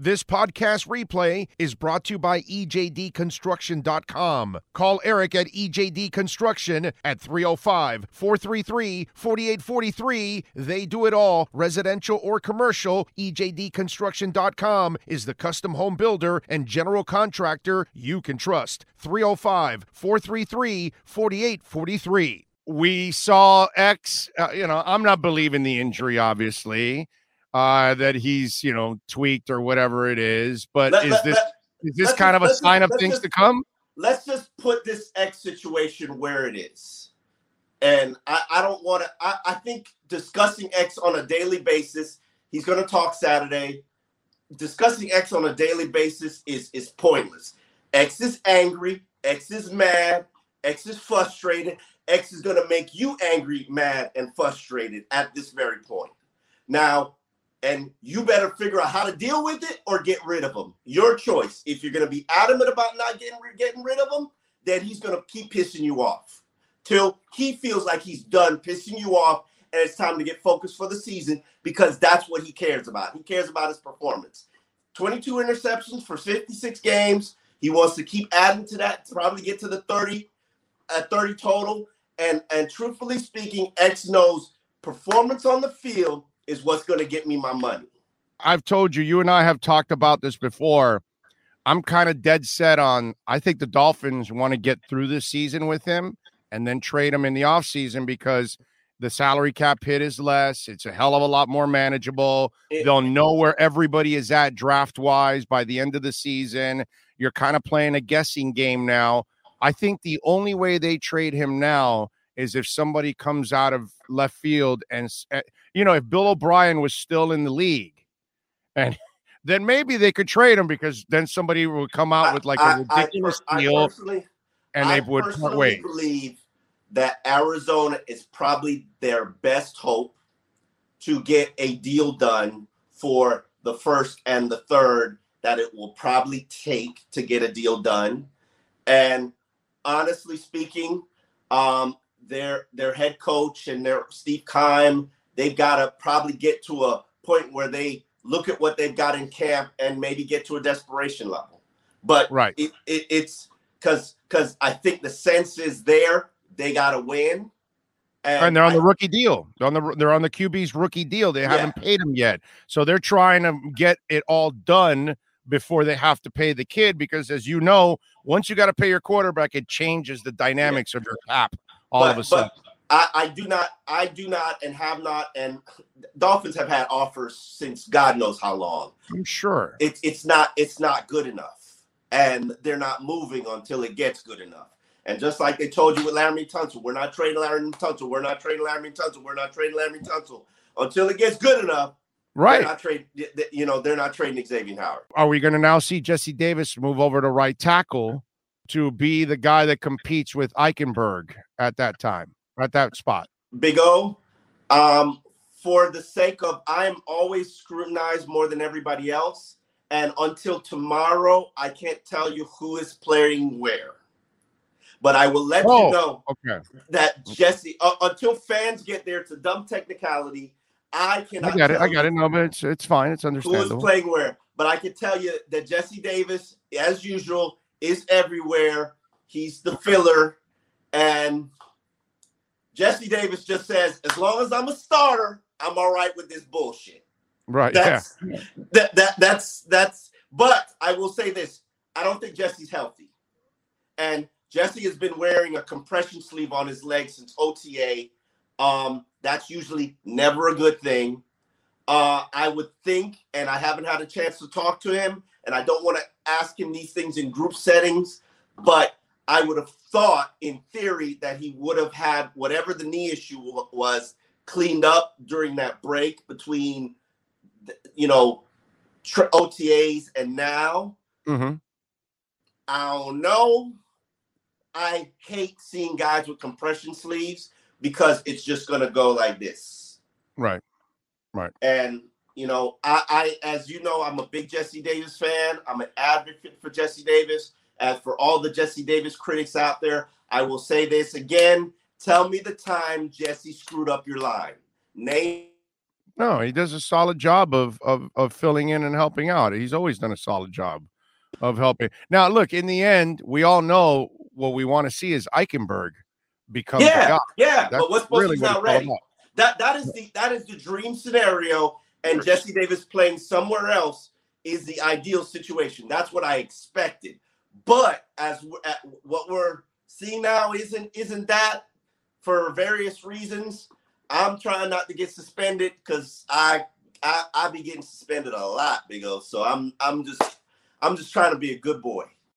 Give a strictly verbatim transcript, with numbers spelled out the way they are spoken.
This podcast replay is brought to you by E J D construction dot com. Call Eric at E J D Construction at three oh five, four three three, four eight four three. They do it all, residential or commercial. E J D construction dot com is the custom home builder and general contractor you can trust. three oh five, four three three, four eight four three. We saw X, uh, you know, I'm not believing the injury, obviously. Uh, that he's, you know, tweaked or whatever it is. But let, is let, this let, is this kind just, of a sign just, of things just, to come? Let's just put this X situation where it is. And I, I don't want to, I, I think discussing X on a daily basis, he's going to talk Saturday. Discussing X on a daily basis is, is pointless. X is angry. X is mad. X is frustrated. X is going to make you angry, mad, and frustrated at this very point. Now, and you better figure out how to deal with it or get rid of him. Your choice. If you're going to be adamant about not getting, getting rid of him, then he's going to keep pissing you off till he feels like he's done pissing you off and it's time to get focused for the season, because that's what he cares about. He cares about his performance. twenty-two interceptions for fifty-six games. He wants to keep adding to that to probably get to the thirty, uh, thirty total. And, and truthfully speaking, X knows performance on the field is what's going to get me my money. I've told you, you and I have talked about this before. I'm kind of dead set on, I think the Dolphins want to get through this season with him and then trade him in the offseason because the salary cap hit is less. It's a hell of a lot more manageable. It, They'll know where everybody is at draft-wise by the end of the season. You're kind of playing a guessing game now. I think the only way they trade him now is if somebody comes out of left field and, you know, if Bill O'Brien was still in the league, and then maybe they could trade him because then somebody would come out with like a ridiculous I, I, deal, I personally, and they I would part ways. I believe that Arizona is probably their best hope to get a deal done for the first and the third that it will probably take to get a deal done. And honestly speaking, um, their their head coach and their Steve Keim, they've got to probably get to a point where they look at what they've got in camp and maybe get to a desperation level. But right. it, it, it's because because I think the sense is there. They got to win. And, and they're on I, the rookie deal. They're on the they're on the Q B's rookie deal. They yeah. haven't paid him yet. So they're trying to get it all done before they have to pay the kid, because as you know, once you got to pay your quarterback, it changes the dynamics yeah. of your cap all but, of a sudden. But I, I do not, I do not and have not, and Dolphins have had offers since God knows how long. I'm sure. It's it's not it's not good enough. And they're not moving until it gets good enough. And just like they told you with Laremy Tunsil, we're not trading Laremy Tunsil, we're not trading Laremy Tunsil, we're not trading Laremy Tunsil until it gets good enough. Right. They're not trading, you know, they're not trading Xavier Howard. Are we going to now see Jesse Davis move over to right tackle to be the guy that competes with Eichenberg at that time, at that spot? Big O, um, for the sake of, I'm always scrutinized more than everybody else. And until tomorrow, I can't tell you who is playing where. But I will let oh, you know okay. that Jesse, uh, until fans get there, it's a dumb technicality. I cannot. I got it. I got it. No, but it's it's fine. It's understandable. Who is playing where? But I can tell you that Jesse Davis, as usual, is everywhere. He's the filler, and Jesse Davis just says, "As long as I'm a starter, I'm all right with this bullshit." Right. That's, yeah. That that that's that's. But I will say this: I don't think Jesse's healthy, and Jesse has been wearing a compression sleeve on his leg since O T A. Um, that's usually never a good thing. Uh, I would think, and I haven't had a chance to talk to him, and I don't want to ask him these things in group settings, but I would have thought, in theory, that he would have had whatever the knee issue was cleaned up during that break between, you know, O T As and now. Mm-hmm. I don't know. I hate seeing guys with compression sleeves because it's just going to go like this. Right. Right. And, you know, I, I, as you know, I'm a big Jesse Davis fan. I'm an advocate for Jesse Davis. As for all the Jesse Davis critics out there, I will say this again. Tell me the time Jesse screwed up your line. Name No, he does a solid job of of of filling in and helping out. He's always done a solid job of helping. Now, look, in the end, we all know what we want to see is Eichenberg become the Yeah, guy. yeah. That's but Wes really Bosky's what not it's all ready. about. That that is the that is the dream scenario, and Jesse Davis playing somewhere else is the ideal situation. That's what I expected. But as w- at what we're seeing now isn't isn't that for various reasons. I'm trying not to get suspended because I, I I be getting suspended a lot, Big O. So I'm I'm just I'm just trying to be a good boy.